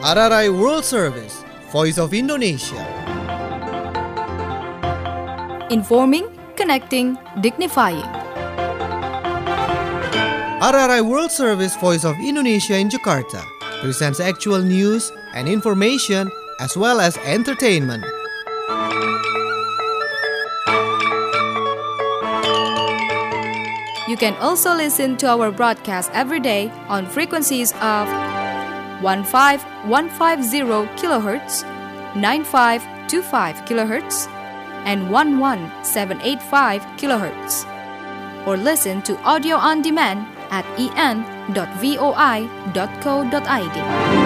RRI World Service, Voice of Indonesia. Informing, connecting, dignifying. RRI World Service, Voice of Indonesia in Jakarta presents actual news and information as well as entertainment. You can also listen to our broadcast every day on frequencies of 15150 kHz, 9525 kHz, and 11785 kHz. Or listen to audio on demand at en.voi.co.id.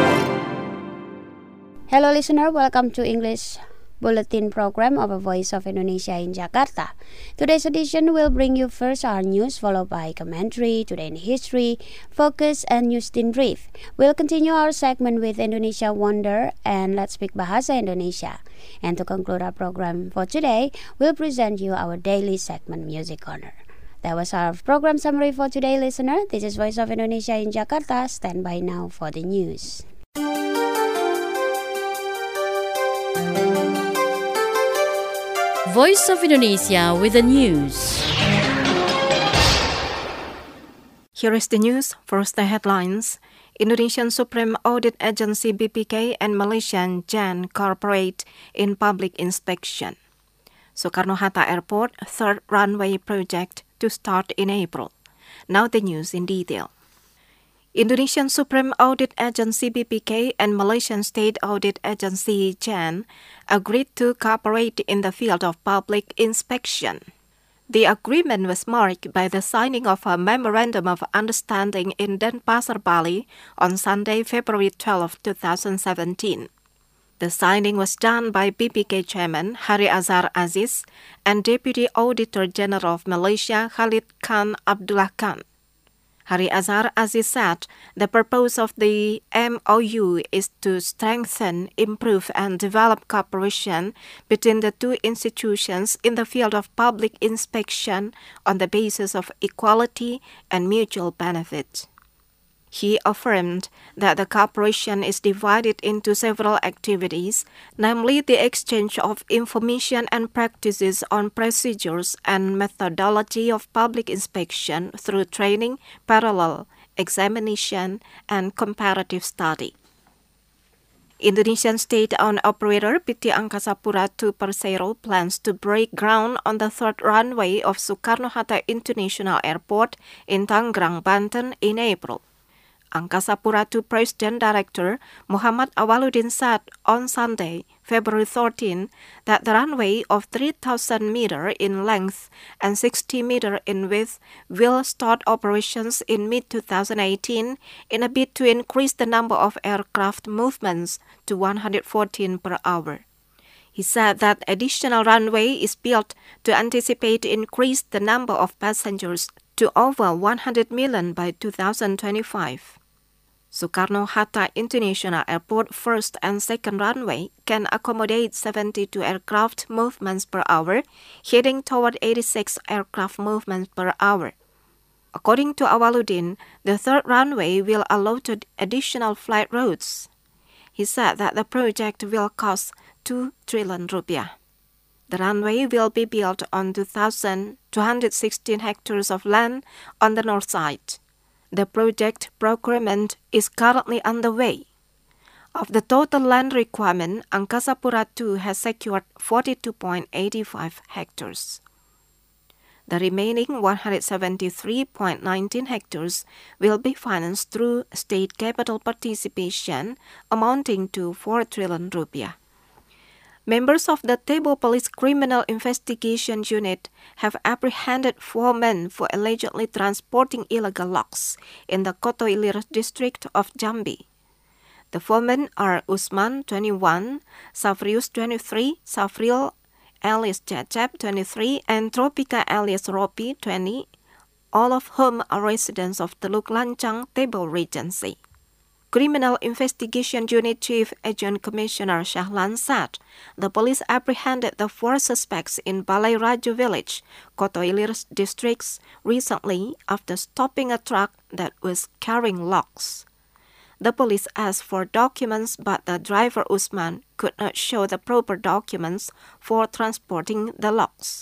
Hello listener, welcome to English Bulletin program of a Voice of Indonesia in Jakarta. Today's edition will bring you first our news, followed by commentary, today in history, focus, and news in brief. We'll continue our segment with Indonesia Wonder and Let's Speak Bahasa Indonesia. And to conclude our program for today, we'll present you our daily segment Music Corner. That was our program summary for today, listener. This is Voice of Indonesia in Jakarta. Stand by now for the news. Voice of Indonesia with the news. Here is the news. First, the headlines. Indonesian Supreme Audit Agency BPK and Malaysian JAN cooperate in public inspection. Soekarno-Hatta Airport third runway project to start in April. Now the news in detail. Indonesian Supreme Audit Agency BPK and Malaysian State Audit Agency JAN agreed to cooperate in the field of public inspection. The agreement was marked by the signing of a Memorandum of Understanding in Denpasar, Bali on Sunday, February 12, 2017. The signing was done by BPK Chairman Hari Azhar Aziz and Deputy Auditor General of Malaysia Khalid Khan Abdullah Khan. Hari Azhar Aziz said the purpose of the MOU is to strengthen, improve, and develop cooperation between the two institutions in the field of public inspection on the basis of equality and mutual benefit. He affirmed that the cooperation is divided into several activities, namely the exchange of information and practices on procedures and methodology of public inspection through training, parallel examination, and comparative study. Indonesian state-owned operator PT Angkasa Pura II Persero plans to break ground on the third runway of Soekarno-Hatta International Airport in Tangerang, Banten in April. Angkasa Pura II President Director Muhammad Awaluddin said on Sunday, February 13, that the runway of 3,000 meters in length and 60 meters in width will start operations in mid-2018 in a bid to increase the number of aircraft movements to 114 per hour. He said that additional runway is built to anticipate increase the number of passengers to over 100 million by 2025. Soekarno-Hatta International Airport first and second runway can accommodate 72 aircraft movements per hour, heading toward 86 aircraft movements per hour. According to Awaluddin, the third runway will allow additional flight routes. He said that the project will cost 2 trillion rupiah. The runway will be built on 2,216 hectares of land on the north side. The project procurement is currently underway. Of the total land requirement, Angkasa Pura II has secured 42.85 hectares. The remaining 173.19 hectares will be financed through state capital participation amounting to 4 trillion rupiah. Members of the Tebo Police Criminal Investigation Unit have apprehended 4 men for allegedly transporting illegal logs in the Koto Ilir district of Jambi. The 4 men are Usman, 21, Safrius, 23, Safril alias Cecep, 23, and Tropika alias Ropi, 20, all of whom are residents of Teluk Lancang, Tebo Regency. Criminal Investigation Unit Chief Agent Commissioner Shahlan said the police apprehended the 4 suspects in Balai Raju village, Koto Ilir districts, recently after stopping a truck that was carrying logs. The police asked for documents, but the driver Usman could not show the proper documents for transporting the logs.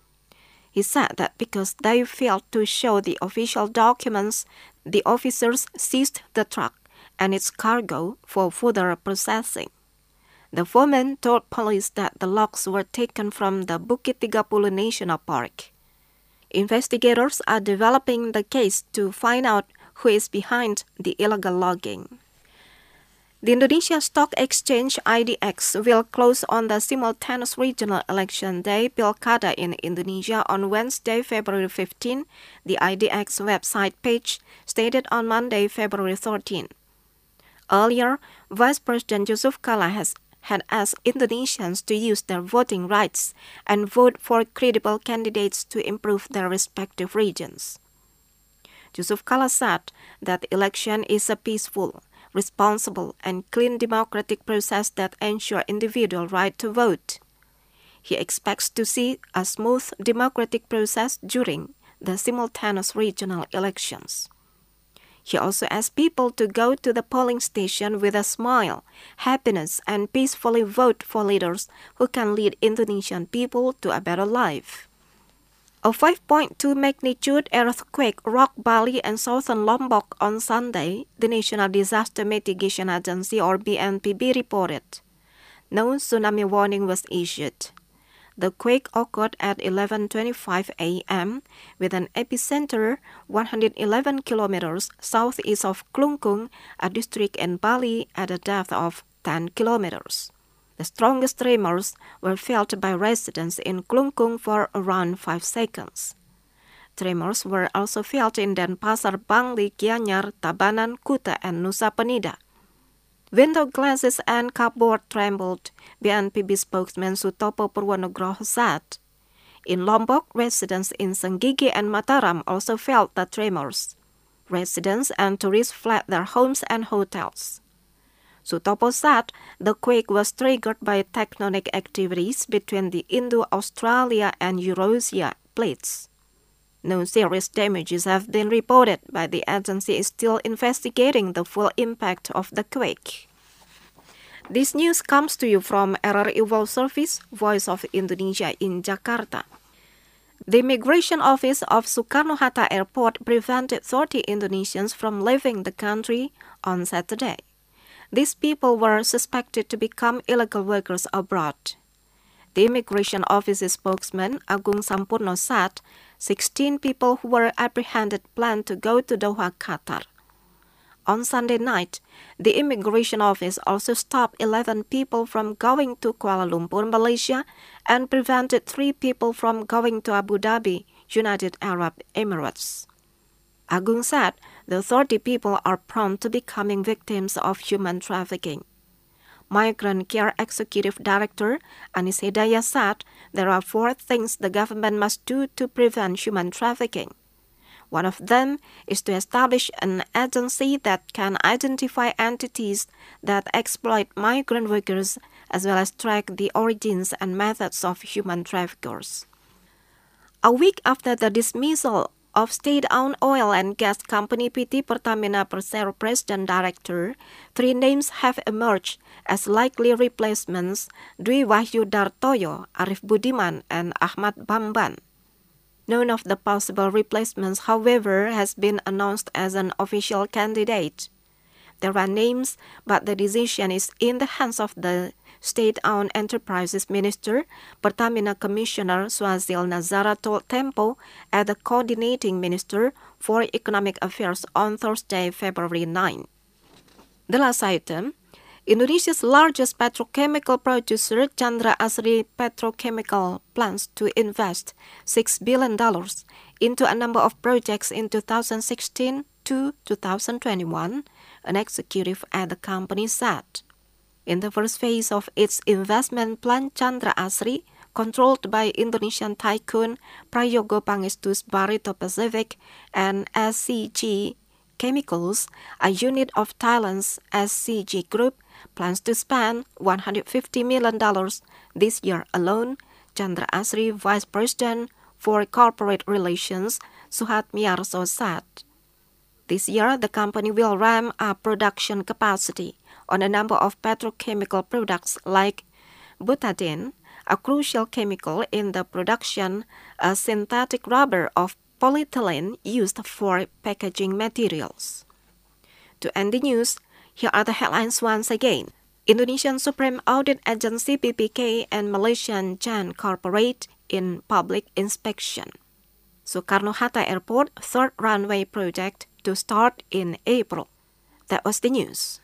He said that because they failed to show the official documents, the officers seized the truck and its cargo for further processing. The foreman told police that the logs were taken from the Bukit 30 National Park. Investigators are developing the case to find out who is behind the illegal logging. The Indonesia Stock Exchange IDX will close on the simultaneous regional election day Pilkada in Indonesia on Wednesday, February 15, the IDX website page stated on Monday, February 13. Earlier, Vice President Yusuf Kala had asked Indonesians to use their voting rights and vote for credible candidates to improve their respective regions. Yusuf Kala said that the election is a peaceful, responsible, and clean democratic process that ensures individual right to vote. He expects to see a smooth democratic process during the simultaneous regional elections. He also asked people to go to the polling station with a smile, happiness, and peacefully vote for leaders who can lead Indonesian people to a better life. A 5.2 magnitude earthquake rocked Bali and southern Lombok on Sunday, the National Disaster Mitigation Agency or BNPB reported. No tsunami warning was issued. The quake occurred at 11:25 a.m. with an epicenter 111 kilometers southeast of Klungkung, a district in Bali at a depth of 10 kilometers. The strongest tremors were felt by residents in Klungkung for around 5 seconds. Tremors were also felt in Denpasar, Bangli, Gianyar, Tabanan, Kuta, and Nusa Penida. Window glasses and cupboard trembled, BNPB spokesman Sutopo Purwonugroho said. In Lombok, residents in Senggigi and Mataram also felt the tremors. Residents and tourists fled their homes and hotels. Sutopo said the quake was triggered by tectonic activities between the Indo-Australia and Eurasia plates. No serious damages have been reported, but the agency is still investigating the full impact of the quake. This news comes to you from RRI World Service, Voice of Indonesia in Jakarta. The Immigration Office of Soekarno-Hatta Airport prevented 30 Indonesians from leaving the country on Saturday. These people were suspected to become illegal workers abroad. The Immigration Office spokesman Agung Sampurno said 16 people who were apprehended planned to go to Doha, Qatar. On Sunday night, the Immigration Office also stopped 11 people from going to Kuala Lumpur, Malaysia, and prevented 3 people from going to Abu Dhabi, United Arab Emirates. Agung said the 30 people are prone to becoming victims of human trafficking. Migrant Care Executive Director Anis Hidayah said there are 4 things the government must do to prevent human trafficking. One of them is to establish an agency that can identify entities that exploit migrant workers as well as track the origins and methods of human traffickers. A week after the dismissal of state-owned oil and gas company PT Pertamina Persero President Director, 3 names have emerged as likely replacements: Dwi Wahyu Dartoyo, Arif Budiman, and Ahmad Bamban. None of the possible replacements, however, has been announced as an official candidate. There are names, but the decision is in the hands of the State-Owned Enterprises Minister, Pertamina Commissioner Suazil Nazara told Tempo as the Coordinating Minister for Economic Affairs on Thursday, February 9. The last item, Indonesia's largest petrochemical producer, Chandra Asri Petrochemical, plans to invest $6 billion into a number of projects in 2016 to 2021, an executive at the company said. In the first phase of its investment plan, Chandra Asri, controlled by Indonesian tycoon Prayogo Pangestu's Barito Pacific and SCG Chemicals, a unit of Thailand's SCG Group, plans to spend $150 million this year alone, Chandra Asri, Vice President for Corporate Relations, Suhat Miarso said. This year, the company will ramp up production capacity on a number of petrochemical products like butadiene, a crucial chemical in the production of synthetic rubber of polyethylene used for packaging materials. To end the news, here are the headlines once again. Indonesian Supreme Audit Agency BPK and Malaysian Jan Corporate in public inspection. Soekarno-Hatta Airport third runway project to start in April. That was the news.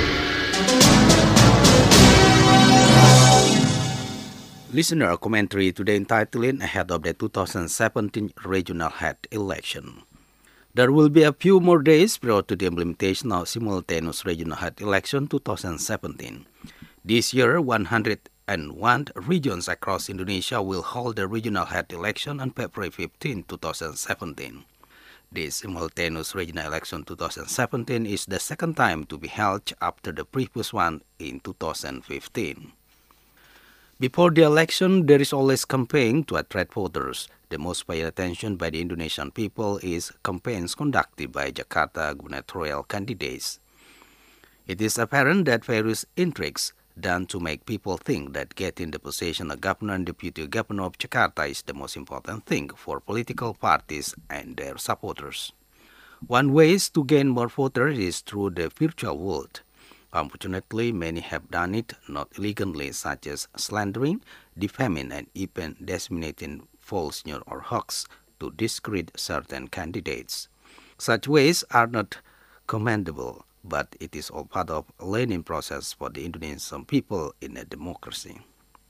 Listener commentary today entitled ahead of the 2017 regional head election. There will be a few more days prior to the implementation of simultaneous regional head election 2017. This year, 101 regions across Indonesia will hold the regional head election on February 15, 2017. This simultaneous regional election 2017 is the second time to be held after the previous one in 2015. Before the election, there is always campaign to attract voters. The most paid attention by the Indonesian people is campaigns conducted by Jakarta gubernatorial candidates. It is apparent that various intrigues done to make people think that getting the position of governor and deputy governor of Jakarta is the most important thing for political parties and their supporters. One way to gain more voters is through the virtual world. Unfortunately, many have done it not illegally, such as slandering, defaming, and even disseminating false news or hoax to discredit certain candidates. Such ways are not commendable, but it is all part of a learning process for the Indonesian people in a democracy.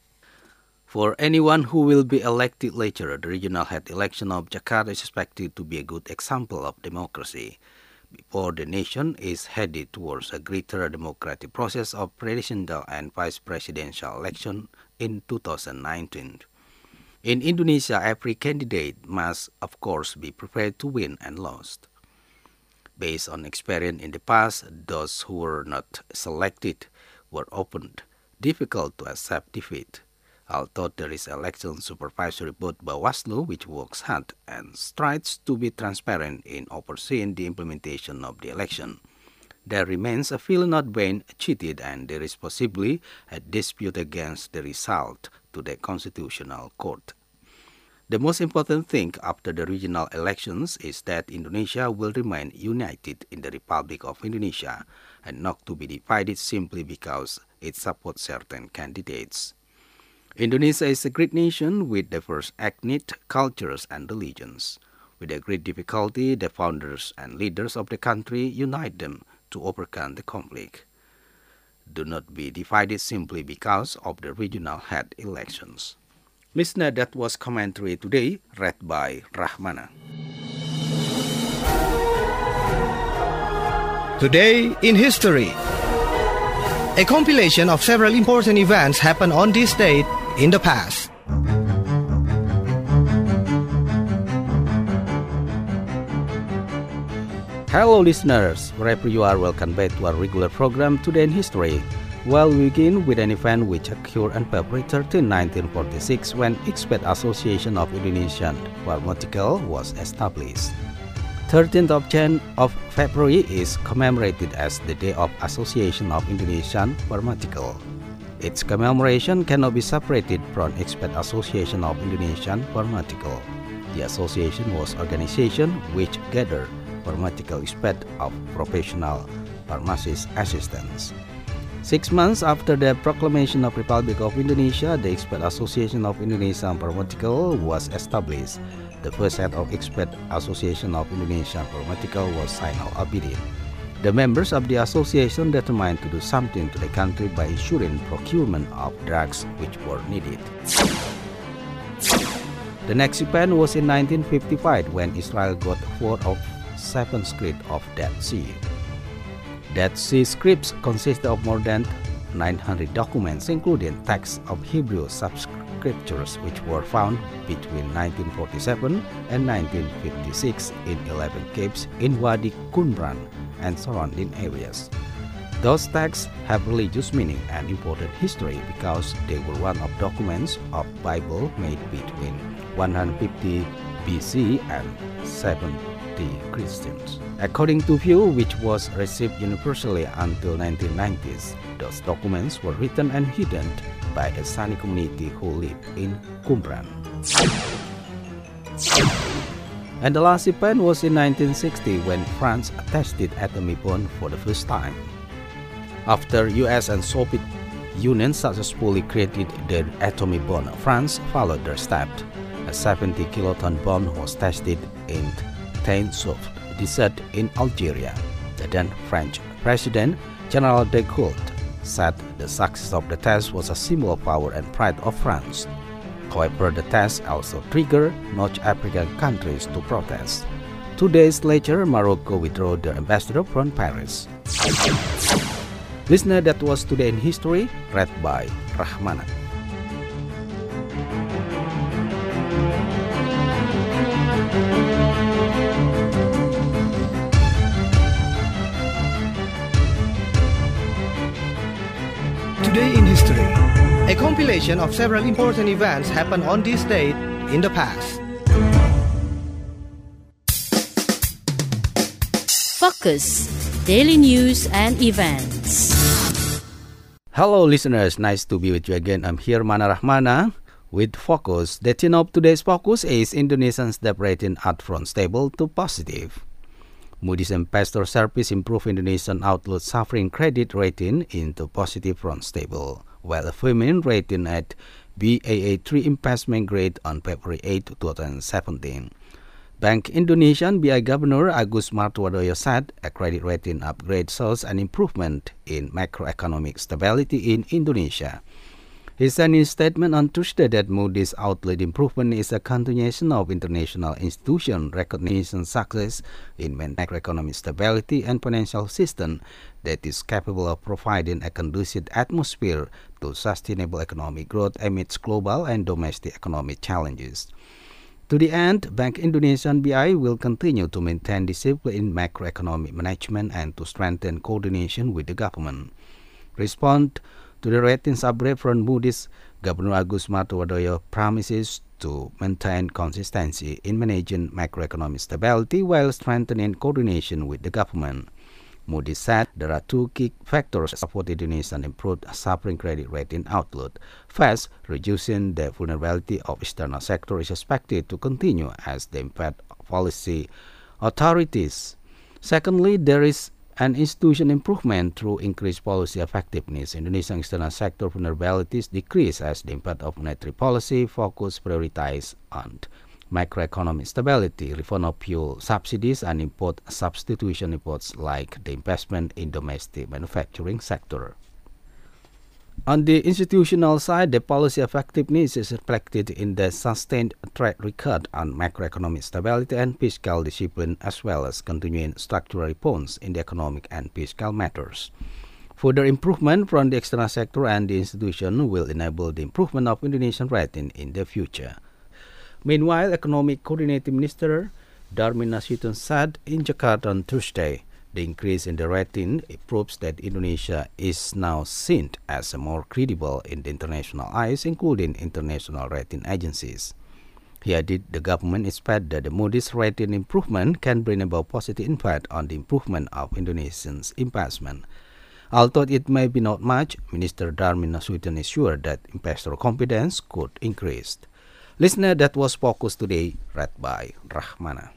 For anyone who will be elected later, the regional head election of Jakarta is expected to be a good example of democracy. Before the nation is headed towards a greater democratic process of presidential and vice presidential election in 2019. In Indonesia, every candidate must, of course, be prepared to win and lose. Based on experience in the past, those who were not selected were often difficult to accept defeat. Although there is election supervisory board Bawaslu which works hard and strives to be transparent in overseeing the implementation of the election, there remains a feeling not being cheated and there is possibly a dispute against the result to the Constitutional Court. The most important thing after the regional elections is that Indonesia will remain united in the Republic of Indonesia and not to be divided simply because it supports certain candidates. Indonesia is a great nation with diverse ethnic cultures and religions. With a great difficulty, the founders and leaders of the country unite them to overcome the conflict. Do not be divided simply because of the regional head elections. Listener, that was commentary today read by Rahmana. Today in History. A compilation of several important events happened on this date in the past. Hello listeners, wherever you are, welcome back to our regular program Today in History. Well, we begin with an event which occurred on February 13, 1946 when Expert Association of Indonesian Pharmaceutical was established. 13th of February is commemorated as the Day of Association of Indonesian Pharmaceutical. Its commemoration cannot be separated from Expert Association of Indonesian Pharmaceutical. The association was an organization which gathered pharmaceutical experts of professional pharmacist assistants. 6 months after the proclamation of Republic of Indonesia, the Expert Association of Indonesian Pharmaceutical was established. The first head of Expert Association of Indonesian Pharmaceutical was Zainal Abidin. The members of the association determined to do something to the country by ensuring procurement of drugs which were needed. The next event was in 1955 when Israel got 4 of 7 scripts of Dead Sea. Dead Sea scripts consist of more than 900 documents, including texts of Hebrew scriptures which were found between 1947 and 1956 in 11 caves in Wadi Qumran and surrounding areas. Those texts have religious meaning and important history because they were one of documents of Bible made between 150 BC and 70 anti-Christians. According to Pew, which was received universally until 1990s, those documents were written and hidden by a Sani community who live in Qumran. And the last event was in 1960 when France tested atomic bomb for the first time. After US and Soviet Union successfully created their atomic bomb, France followed their steps. A 70-kiloton bomb was tested in Tainsuf desert in Algeria. The then French President General de Gaulle said the success of the test was a symbol of power and pride of France. However, the test also triggered North African countries to protest. 2 days later, Morocco withdrew their ambassador from Paris. Listener, that was Today in History, read by Rahmana. Today in History, a compilation of several important events happened on this date in the past. Focus Daily News and Events. Hello listeners, nice to be with you again. I'm here, Mana Rahmana, with Focus. The theme of today's Focus is Indonesia's debt rating at from stable to positive. Moody's Investor Service improved Indonesian outlook suffering credit rating into positive from stable, while affirming rating at Baa3 investment grade on February 8, 2017. Bank Indonesia BI Governor Agus Martowardoyo said a credit rating upgrade shows an improvement in macroeconomic stability in Indonesia. He said in his statement on Tuesday that Moody's outlook improvement is a continuation of international institutions' recognition success in macroeconomic stability and financial system that is capable of providing a conducive atmosphere to sustainable economic growth amidst global and domestic economic challenges. To the end, Bank Indonesia BI will continue to maintain discipline in macroeconomic management and to strengthen coordination with the government. Respond to the ratings upgrade from Moody's, Governor Agus Martowardoyo promises to maintain consistency in managing macroeconomic stability while strengthening coordination with the government. Moody's said there are two key factors support Indonesia's improved sovereign credit rating outlook. First, reducing the vulnerability of external sector is expected to continue as the Fed policy authorities. Secondly, there is an institution improvement through increased policy effectiveness. Indonesian external sector vulnerabilities decrease as the impact of monetary policy focus prioritized on macroeconomic stability, reform of fuel subsidies, and import substitution efforts like the investment in domestic manufacturing sector. On the institutional side, the policy effectiveness is reflected in the sustained track record on macroeconomic stability and fiscal discipline, as well as continuing structural reforms in the economic and fiscal matters. Further improvement from the external sector and the institution will enable the improvement of Indonesian rating in the future. Meanwhile, Economic Coordinating Minister Darmin Nasution said in Jakarta on Tuesday, the increase in the rating proves that Indonesia is now seen as more credible in the international eyes, including international rating agencies. He added the government expects that the Moody's rating improvement can bring about positive impact on the improvement of Indonesians' investment. Although it may be not much, Minister Darmin Nasution is sure that investor confidence could increase. Listener, that was Focus Today, read by Rahmana.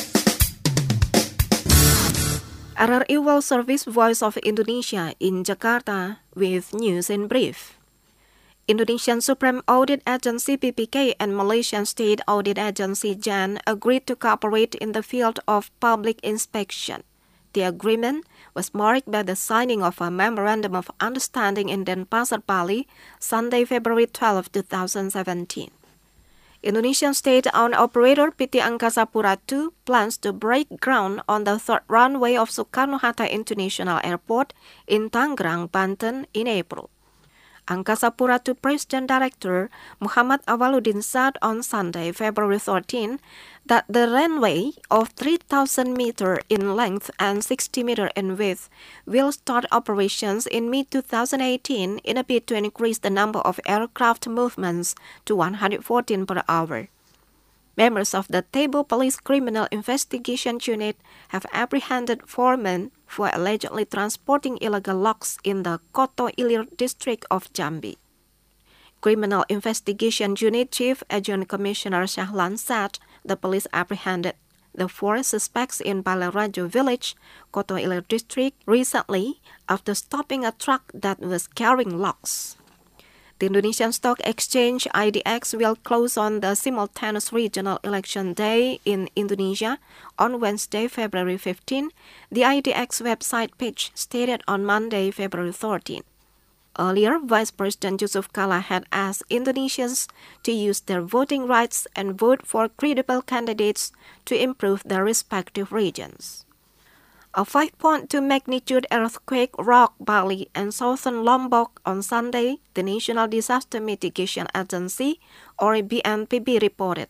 RRI World Service Voice of Indonesia in Jakarta with news in brief. Indonesian Supreme Audit Agency BPK and Malaysian State Audit Agency JAN agreed to cooperate in the field of public inspection. The agreement was marked by the signing of a Memorandum of Understanding in Denpasar, Bali, Sunday, February 12, 2017. Indonesian state-owned operator PT Angkasa Pura II plans to break ground on the third runway of Soekarno-Hatta International Airport in Tangerang, Banten in April. Angkasa Pura II President Director Muhammad Awaluddin said on Sunday, February 13, that the runway of 3,000 meters in length and 60 meters in width will start operations in mid-2018 in a bid to increase the number of aircraft movements to 114 per hour. Members of the Tebo Police Criminal Investigation Unit have apprehended 4 men for allegedly transporting illegal logs in the Koto Ilir district of Jambi. Criminal Investigation Unit Chief Adjunct Commissioner Shahlan said the police apprehended the 4 suspects in Balarajo village, Koto Ilir district, recently after stopping a truck that was carrying logs. The Indonesian Stock Exchange IDX will close on the simultaneous regional election day in Indonesia on Wednesday, February 15, the IDX website page stated on Monday, February 13. Earlier, Vice President Yusuf Kala had asked Indonesians to use their voting rights and vote for credible candidates to improve their respective regions. A 5.2 magnitude earthquake rocked Bali and southern Lombok on Sunday, the National Disaster Mitigation Agency, or BNPB, reported.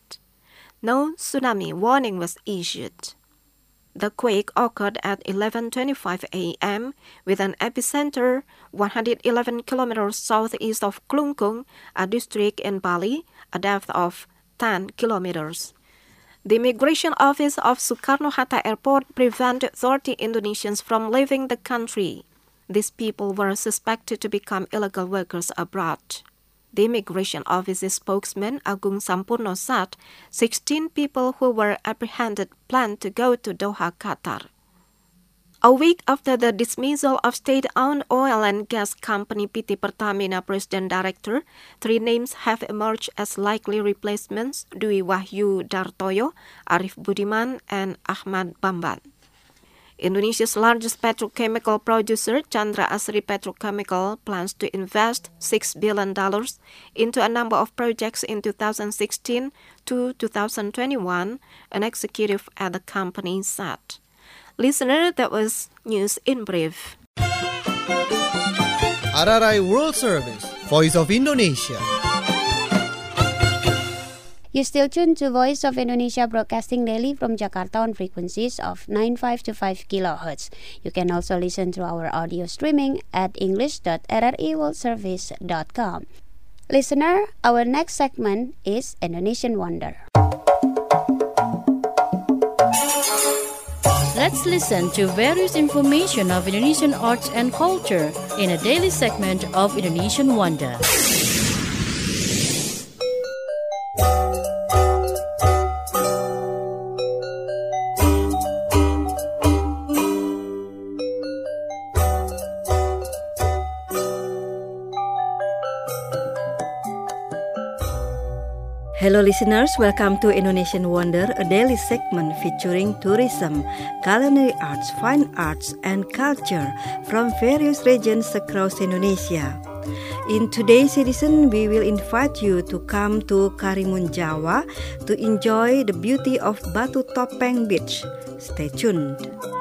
No tsunami warning was issued. The quake occurred at 11:25 a.m. with an epicenter 111 kilometers southeast of Klungkung, a district in Bali, a depth of 10 kilometers. The Immigration Office of Soekarno-Hatta Airport prevented 30 Indonesians from leaving the country. These people were suspected to become illegal workers abroad. The Immigration Office's spokesman Agung Sampurno said 16 people who were apprehended planned to go to Doha, Qatar. A week after the dismissal of state-owned oil and gas company PT Pertamina President Director, 3 names have emerged as likely replacements: Dwi Wahyu Dartoyo, Arif Budiman, and Ahmad Bamban. Indonesia's largest petrochemical producer, Chandra Asri Petrochemical, plans to invest $6 billion into a number of projects in 2016 to 2021, an executive at the company said. Listener, that was News in Brief. RRI World Service, Voice of Indonesia. You still tuned to Voice of Indonesia broadcasting daily from Jakarta on frequencies of 95 kHz. You can also listen to our audio streaming at english.rriworldservice.com. Listener, our next segment is Indonesian Wonder. Let's listen to various information of Indonesian arts and culture in a daily segment of Indonesian Wonder. Hello listeners, welcome to Indonesian Wonder, a daily segment featuring tourism, culinary arts, fine arts, and culture from various regions across Indonesia. In today's edition, we will invite you to come to Karimun, Jawa to enjoy the beauty of Batu Topeng Beach. Stay tuned.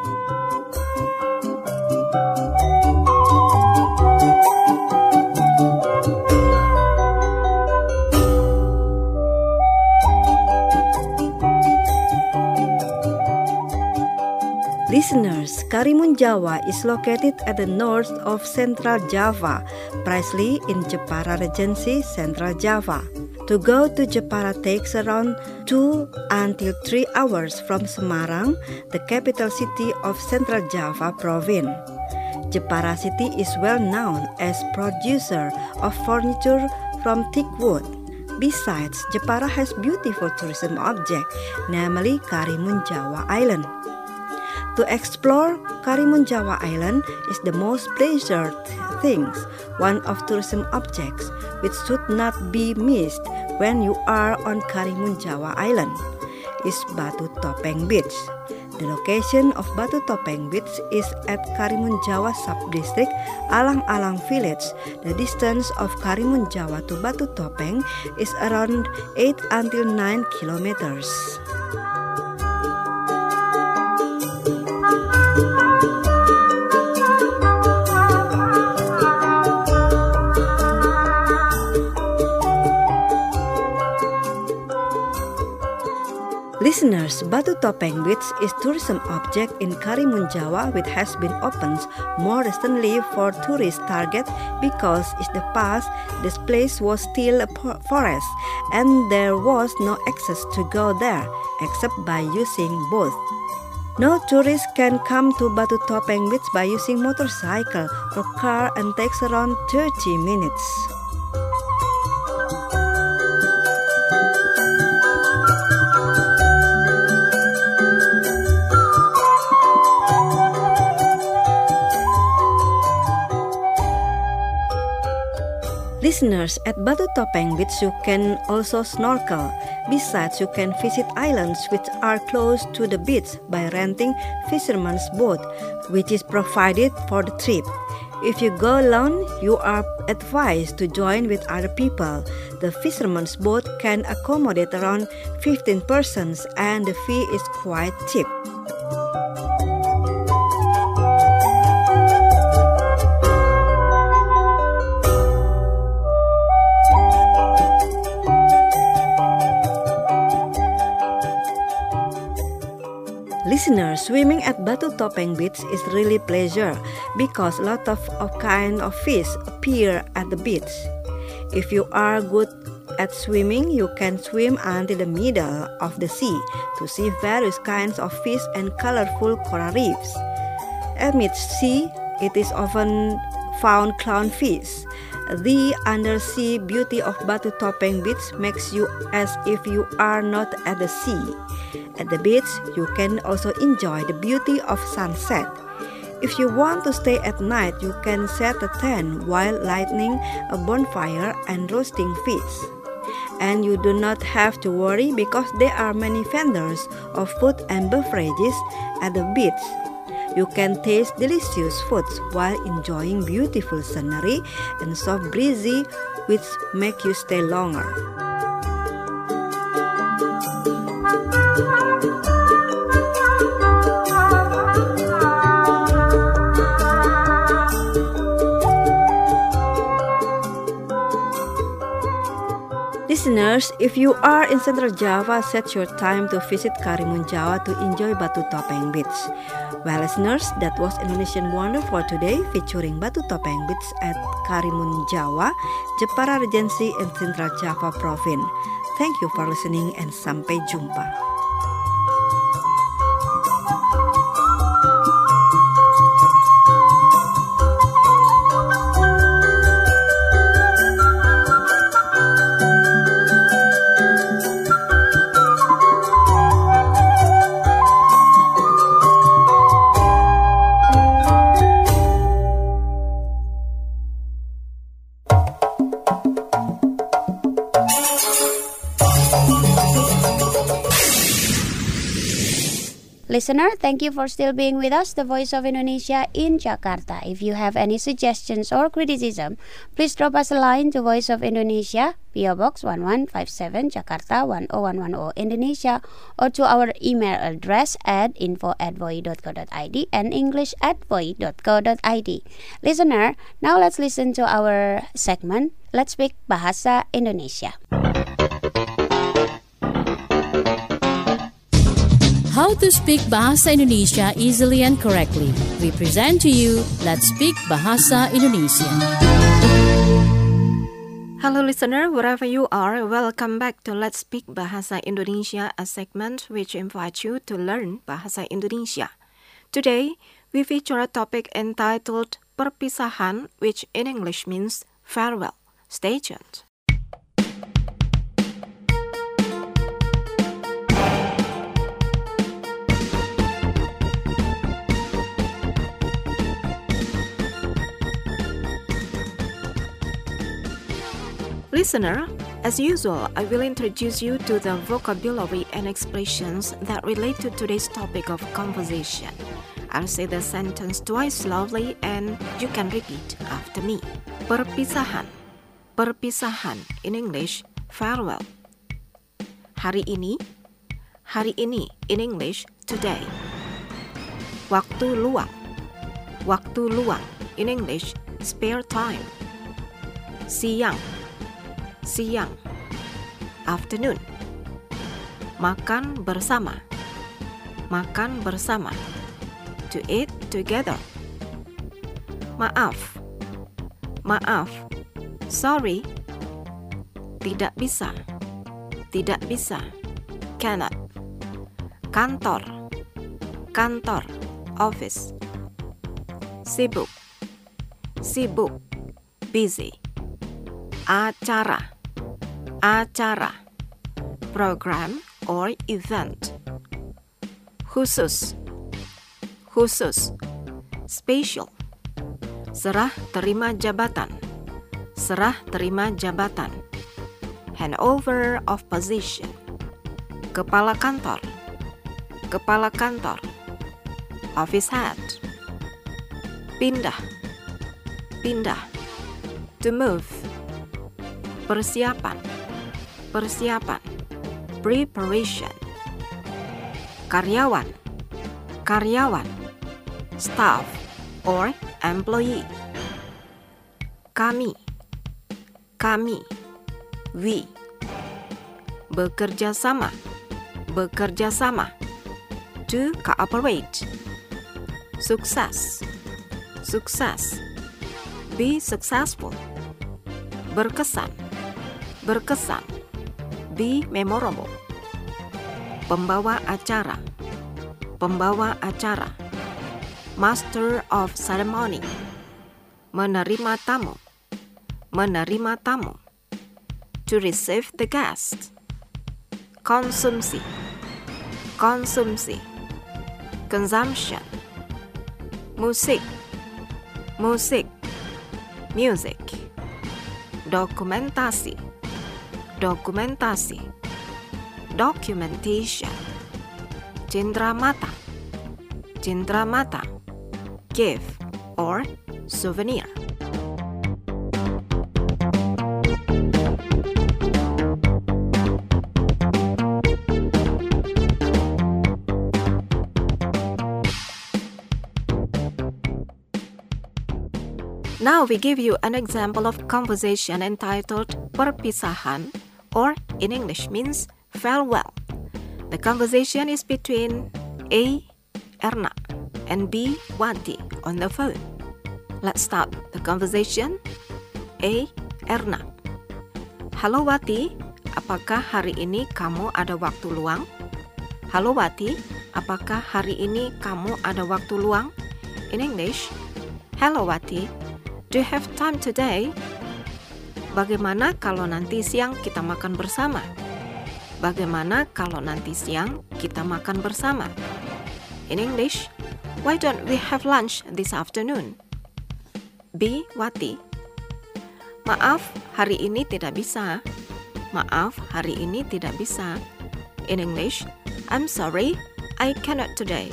Listeners, Karimun, Jawa is located at the north of Central Java, precisely in Jepara Regency, Central Java. To go to Jepara takes around 2 until 3 hours from Semarang, the capital city of Central Java province. Jepara city is well known as producer of furniture from teak wood. Besides, Jepara has beautiful tourism objects, namely Karimun Jawa Island. To explore Karimun Jawa Island is the most pleasure things, one of tourism objects which should not be missed when you are on Karimun Jawa Island is Batu Topeng Beach. The location of Batu Topeng Beach is at Karimun Jawa Sub-District, Alang-Alang Village. The distance of Karimun Jawa to Batu Topeng is around 8 until 9 kilometers. Listeners, Batu Topeng Beach is tourism object in Karimun, Jawa, which has been opened more recently for tourist target because in the past this place was still a forest and there was no access to go there except by using boat. No tourist can come to Batu Topeng Beach by using motorcycle or car and takes around 30 minutes. Listeners, at Batu Topeng Beach you can also snorkel. Besides, you can visit islands which are close to the beach by renting fisherman's boat, which is provided for the trip. If you go alone, you are advised to join with other people. The fisherman's boat can accommodate around 15 persons and the fee is quite cheap. Listeners, swimming at Batu Topeng Beach is really pleasure because a lot of kind of fish appear at the beach. If you are good at swimming, you can swim until the middle of the sea to see various kinds of fish and colorful coral reefs. At mid-sea, it is often found clownfish. The undersea beauty of Batu Topeng Beach makes you as if you are not at the sea. At the beach, you can also enjoy the beauty of sunset. If you want to stay at night, you can set a tent while lighting a bonfire and roasting fish. And you do not have to worry because there are many vendors of food and beverages at the beach. You can taste delicious foods while enjoying beautiful scenery and soft breezy which make you stay longer. Listeners, if you are in Central Java, set your time to visit Karimun, Jawa to enjoy Batu Topeng Beach. Well, listeners, that was Indonesian Wonder for today featuring Batu Topeng Beach at Karimun, Jawa, Jepara Regency in Central Java Province. Thank you for listening and sampai jumpa. Listener, thank you for still being with us, the Voice of Indonesia in Jakarta. If you have any suggestions or criticism, please drop us a line to Voice of Indonesia, PO Box 1157, Jakarta 10110, Indonesia, or to our email address at info@voi.co.id and english@voi.co.id. Listener, now let's listen to our segment, Let's Speak Bahasa Indonesia. How to speak Bahasa Indonesia easily and correctly. We present to you Let's Speak Bahasa Indonesia. Hello listener, wherever you are, welcome back to Let's Speak Bahasa Indonesia, a segment which invites you to learn Bahasa Indonesia. Today, we feature a topic entitled Perpisahan, which in English means farewell. Stay tuned. Listener, as usual, I will introduce you to the vocabulary and expressions that relate to today's topic of conversation. I'll say the sentence twice slowly and you can repeat after me. Perpisahan. Perpisahan, in English, farewell. Hari ini. Hari ini, in English, today. Waktu luang. Waktu luang, in English, spare time. Siang. Siang, afternoon. Makan bersama. Makan bersama. To eat together. Maaf. Maaf. Sorry. Tidak bisa. Tidak bisa. Cannot. Kantor. Kantor. Office. Sibuk. Sibuk. Busy. Acara. Acara. Program or event. Khusus. Khusus. Special. Serah terima jabatan. Serah terima jabatan. Handover of position. Kepala kantor. Kepala kantor. Office head. Pindah. Pindah. To move. Persiapan. Persiapan. Preparation. Karyawan. Karyawan. Staff or employee. Kami. Kami. We. Bekerja sama. Bekerja sama. To cooperate. Sukses. Sukses. Be successful. Berkesan. Berkesan. Be memorable. Pembawa acara. Pembawa acara. Master of ceremony. Menerima tamu. Menerima tamu. To receive the guest. Konsumsi. Konsumsi. Consumption. Musik. Musik. Music. Dokumentasi. Dokumentasi. Documentation. Cindera mata. Cindera mata. Gift or souvenir. Now we give you an example of conversation entitled perpisahan, or in English means farewell. The conversation is between A. Erna and B. Wati on the phone. Let's start the conversation. A. Erna. Halo Wati, apakah hari ini kamu ada waktu luang? Halo Wati, apakah hari ini kamu ada waktu luang? In English, hello Wati, do you have time today? Bagaimana kalau nanti siang kita makan bersama? Bagaimana kalau nanti siang kita makan bersama? In English, why don't we have lunch this afternoon? B. Wati. Maaf, hari ini tidak bisa. Maaf, hari ini tidak bisa. In English, I'm sorry, I cannot today.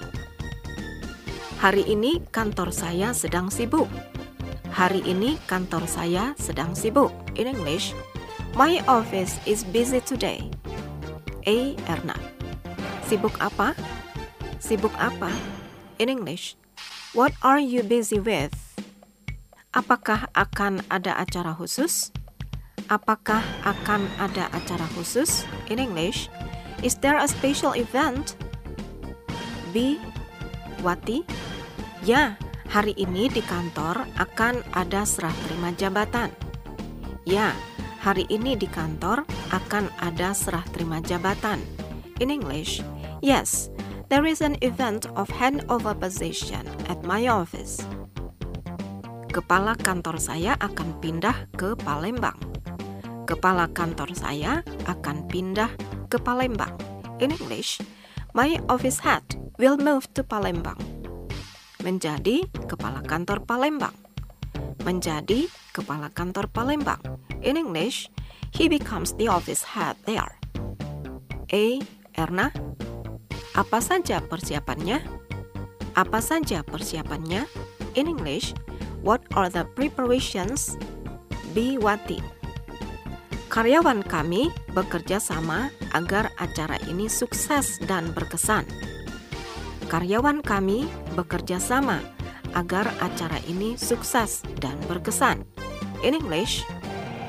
Hari ini kantor saya sedang sibuk. Hari ini kantor saya sedang sibuk. In English, my office is busy today. A. Erna. Sibuk apa? Sibuk apa? In English, what are you busy with? Apakah akan ada acara khusus? Apakah akan ada acara khusus? In English, is there a special event? B. Wati. Ya, hari ini di kantor akan ada serah terima jabatan. Ya, hari ini di kantor akan ada serah terima jabatan. In English, yes, there is an event of handover position at my office. Kepala kantor saya akan pindah ke Palembang. Kepala kantor saya akan pindah ke Palembang. In English, my office head will move to Palembang. Menjadi kepala kantor Palembang. Menjadi kepala kantor Palembang. In English, he becomes the office head there. A. Erna. Apa saja persiapannya? Apa saja persiapannya? In English, what are the preparations? B. Wati. Karyawan kami bekerja sama agar acara ini sukses dan berkesan. Karyawan kami bekerja sama agar acara ini sukses dan berkesan. In English,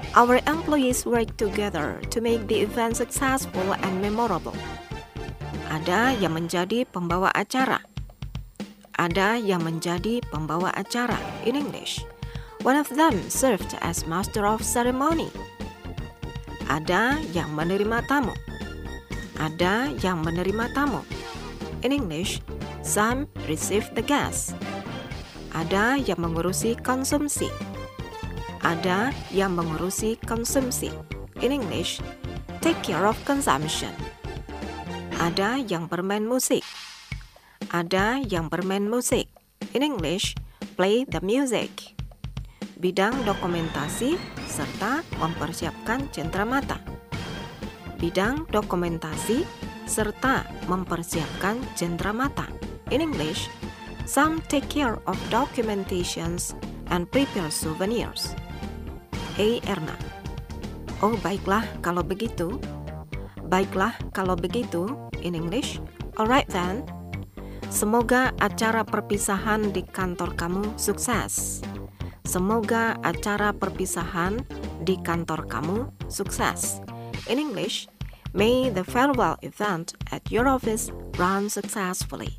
Our employees work together to make the event successful and memorable. Ada yang menjadi pembawa acara. Ada yang menjadi pembawa acara. In English, one of them served as master of ceremony. Ada yang menerima tamu. Ada yang menerima tamu. In English, some received the guests. Ada yang mengurusi konsumsi. Ada yang mengurusi konsumsi. In English, take care of consumption. Ada yang bermain musik. Ada yang bermain musik. In English, play the music. Bidang dokumentasi serta mempersiapkan cenderamata. Bidang dokumentasi serta mempersiapkan cenderamata. In English, some take care of documentations and prepare souvenirs. Erna. Oh, baiklah kalau begitu. Baiklah kalau begitu. In English, alright then. Semoga acara perpisahan di kantor kamu sukses. Semoga acara perpisahan di kantor kamu sukses. In English, may the farewell event at your office run successfully.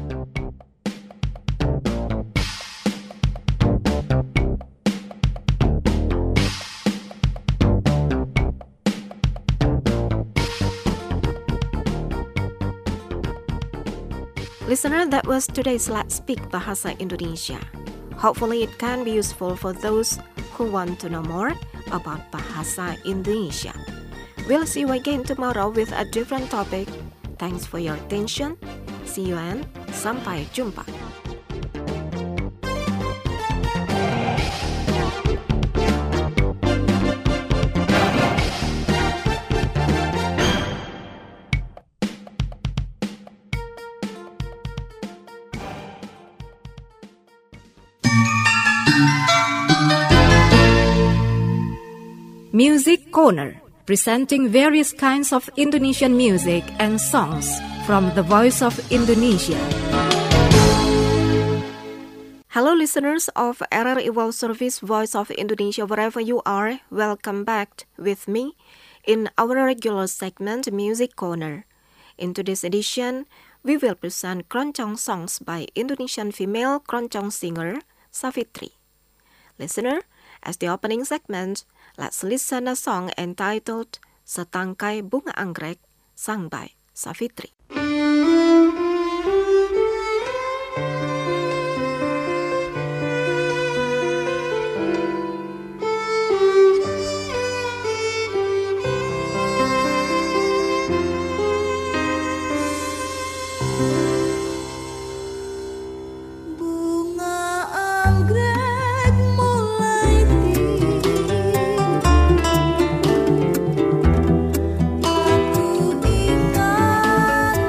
Listener, that was today's Let's Speak Bahasa Indonesia. Hopefully it can be useful for those who want to know more about Bahasa Indonesia. We'll see you again tomorrow with a different topic. Thanks for your attention. See you and sampai jumpa. Music Corner, presenting various kinds of Indonesian music and songs from the Voice of Indonesia. Hello listeners of RRI World Service Voice of Indonesia, wherever you are, welcome back with me in our regular segment Music Corner. In today's edition, we will present keroncong songs by Indonesian female keroncong singer Savitri. Listener, as the opening segment, let's listen a song entitled Setangkai Bunga Anggrek, sung by Savitri. Aku ingat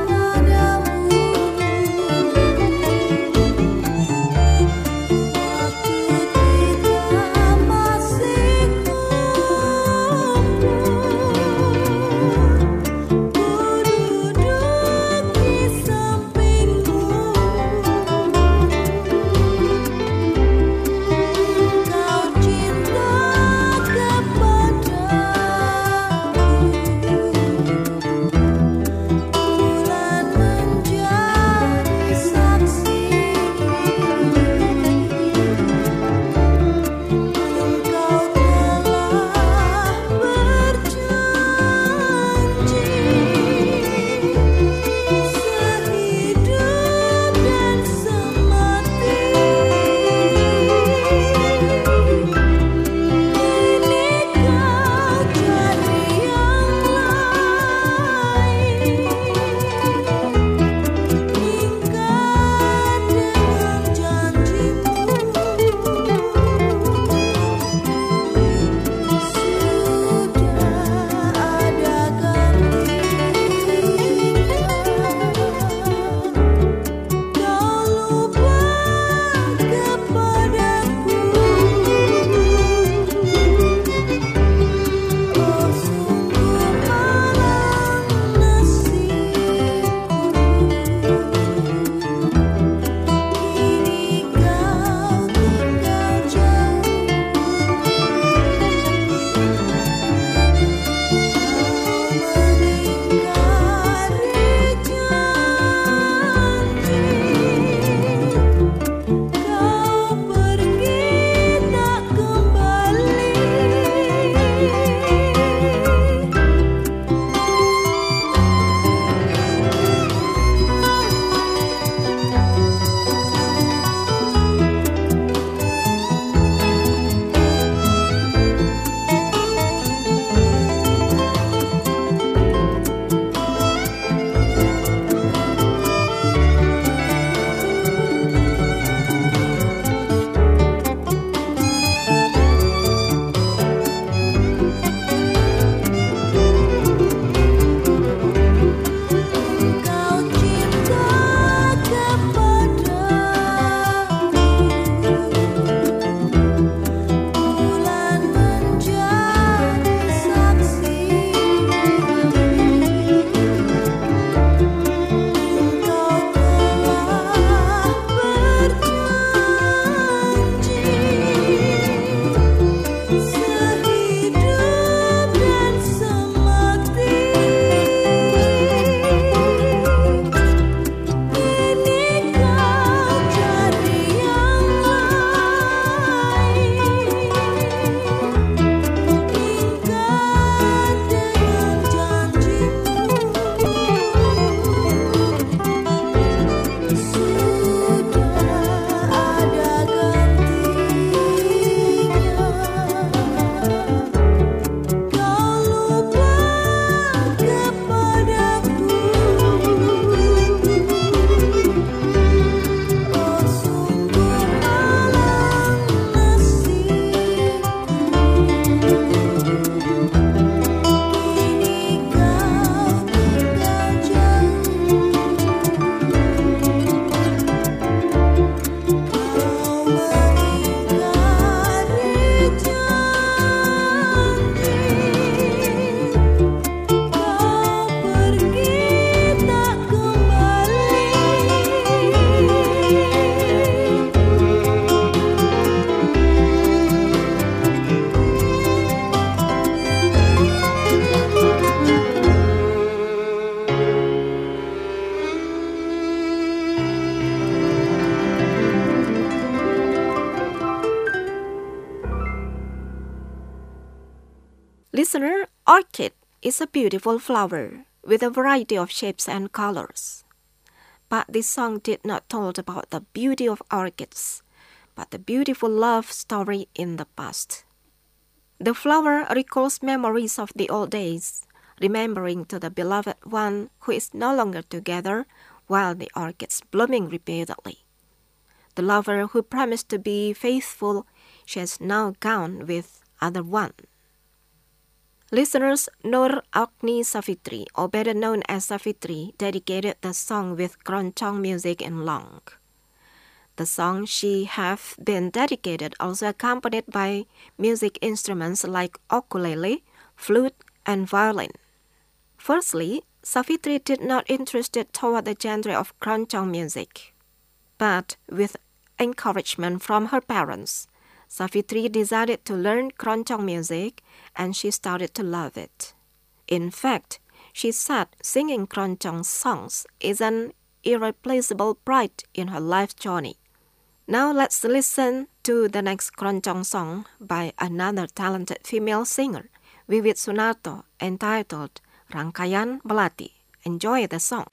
Listener, orchid is a beautiful flower with a variety of shapes and colors. But this song did not tell about the beauty of orchids, but the beautiful love story in the past. The flower recalls memories of the old days, remembering to the beloved one who is no longer together, while the orchids blooming repeatedly. The lover who promised to be faithful, she has now gone with other one. Listeners, Nur Agni Savitri, or better known as Savitri, dedicated the song with keroncong music in Long. The song she have been dedicated also accompanied by music instruments like ukulele, flute, and violin. Firstly, Savitri did not interested toward the genre of keroncong music, but with encouragement from her parents, Savitri decided to learn keroncong music, and she started to love it. In fact, she said singing keroncong songs is an irreplaceable pride in her life journey. Now let's listen to the next keroncong song by another talented female singer, Wiwit Sunarto, entitled Rangkaian Melati. Enjoy the song.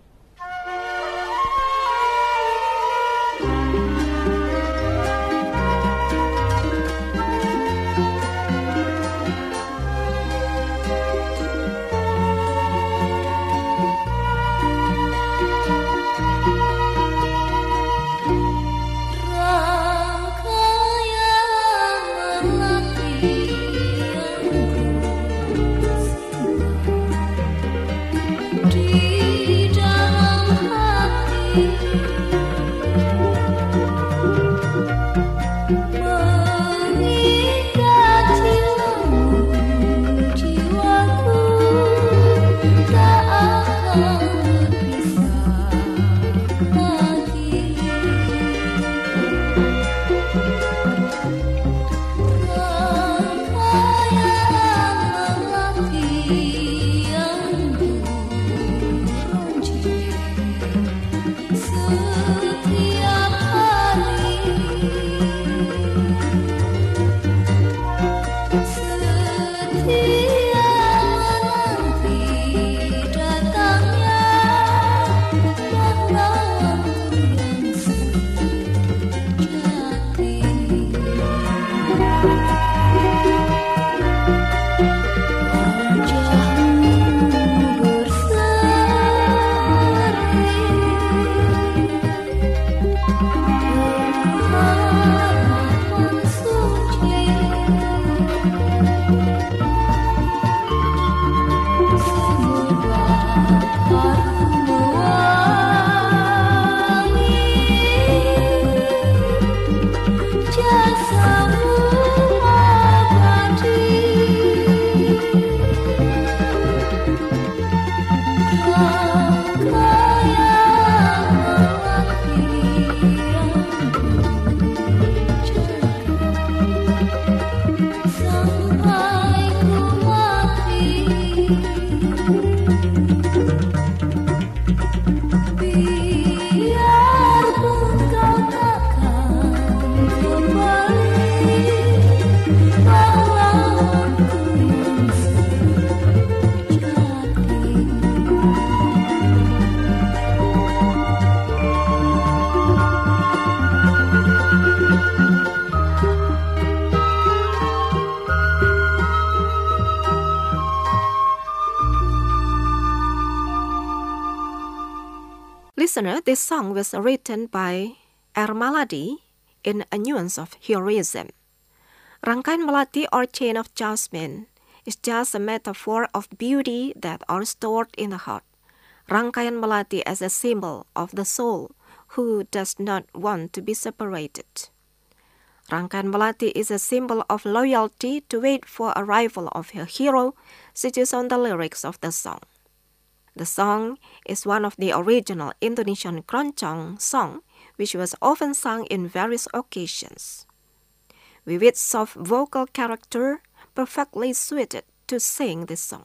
Listener, this song was written by Ermaladi in a nuance of heroism. Rangkaian Melati or chain of jasmine is just a metaphor of beauty that are stored in the heart. Rangkaian Melati as a symbol of the soul who does not want to be separated. Rangkaian Melati is a symbol of loyalty to wait for arrival of her hero, such as on the lyrics of the song. The song is one of the original Indonesian keroncong song, which was often sung in various occasions. Wiwit's soft vocal character perfectly suited to sing this song.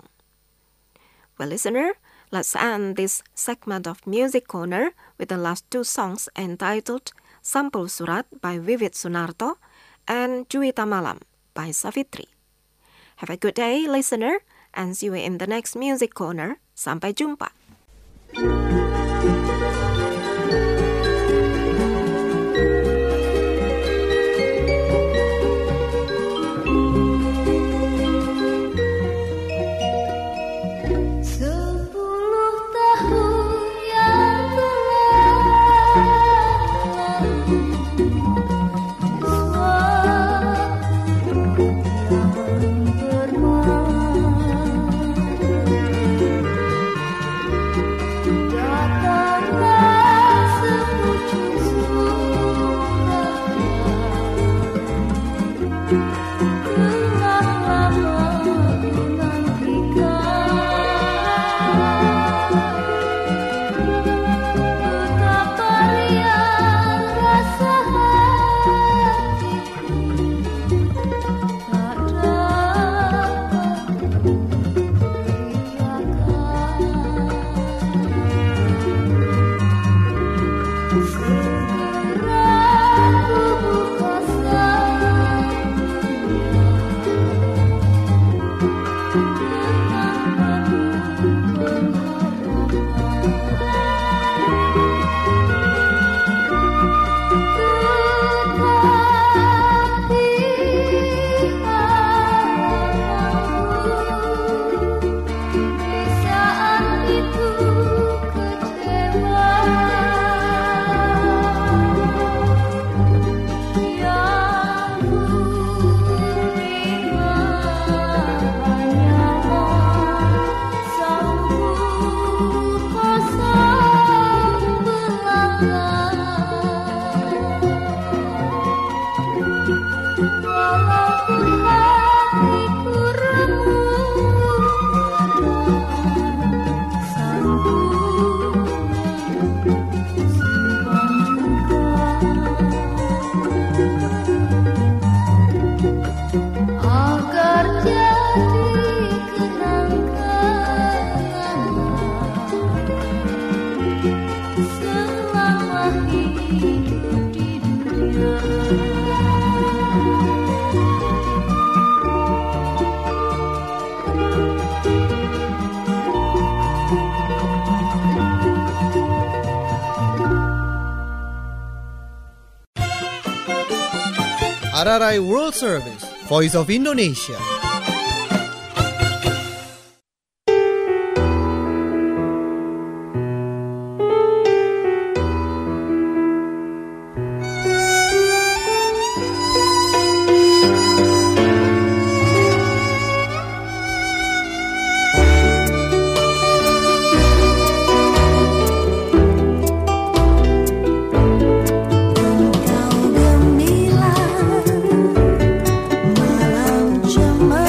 Well, listener, let's end this segment of Music Corner with the last two songs entitled Sampul Surat by Wiwit Sunarto and Juwita Malam by Savitri. Have a good day, listener, and see you in the next music corner. Sampai jumpa. RRI World Service, Voice of Indonesia. Malam cemerlang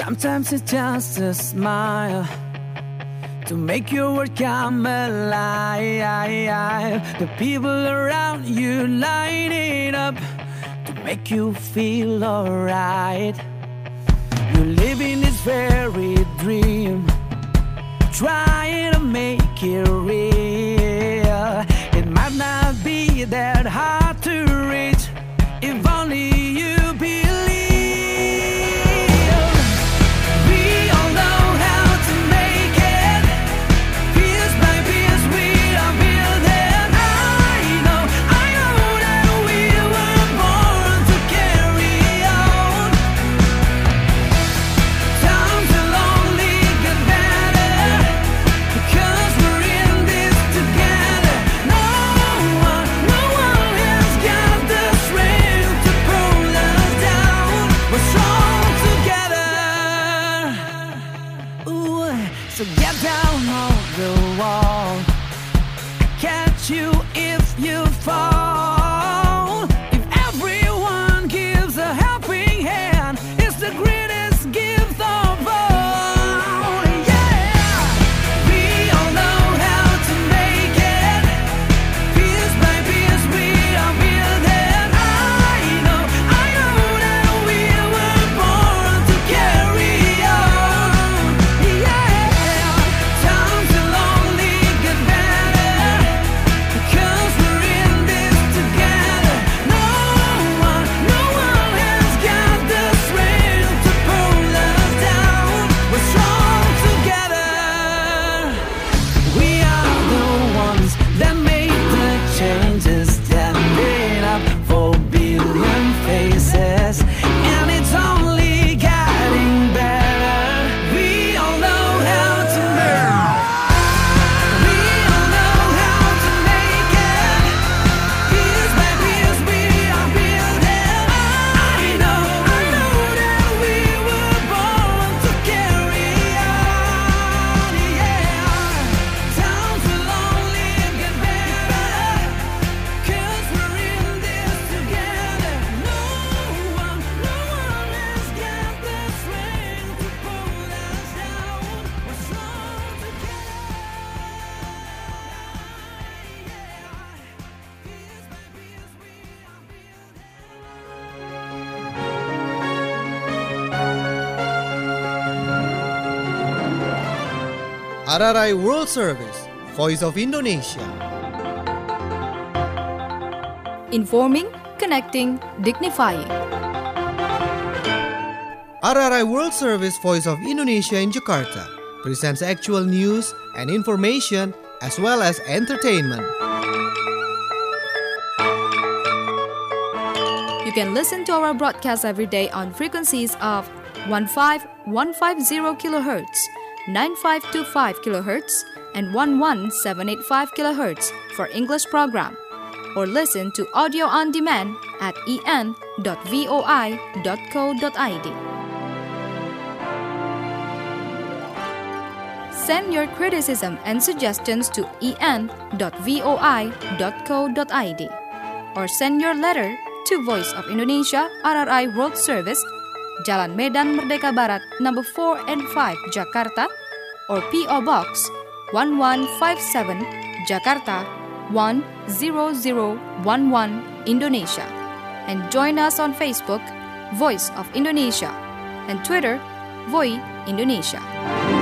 Sometimes it's just a smile to make your world come alive. The people around you light it up to make you feel alright. You live in this very dream, trying to make it real. It might not be that hard to reach if only you believe. We all know how to make it. Piece by piece we are building. I know that we were born to carry on. Times will only get better because we're in this together. No one has got the strength to pull us down. We're strong together. Ooh, so get down on the wall. I catch you if you fall. If everyone gives a helping hand, it's the greatest gift of all. Yeah, we all know how to make it. Piece by piece we are building. I know that we were born to carry on. Yeah, times will only get better because we're in this together. No one has got the strength to pull us down. We're strong together. We are the ones that make the changes, standing up for billion faces, and it's only getting better. We all know how to make it. We all know how to make it. Piece by piece we are building. I know that we were born to carry on. Yeah, times will only get better 'cause we're in this together. No one has got the strength to pull us down. We're strong together. Piece by piece we are RRI World Service, Voice of Indonesia. Informing, connecting, dignifying. RRI World Service, Voice of Indonesia in Jakarta presents actual news and information as well as entertainment. You can listen to our broadcast every day on frequencies of 15150 kHz, 9525 kHz, and 11785 kHz for English program, or listen to audio on demand at en.voi.co.id. Send your criticism and suggestions to en.voi.co.id or send your letter to Voice of Indonesia RRI World Service, Jalan Medan Merdeka Barat, number 4 and 5, Jakarta, or P.O. Box 1157, Jakarta 10011, Indonesia. And join us on Facebook, Voice of Indonesia, and Twitter, Voi Indonesia.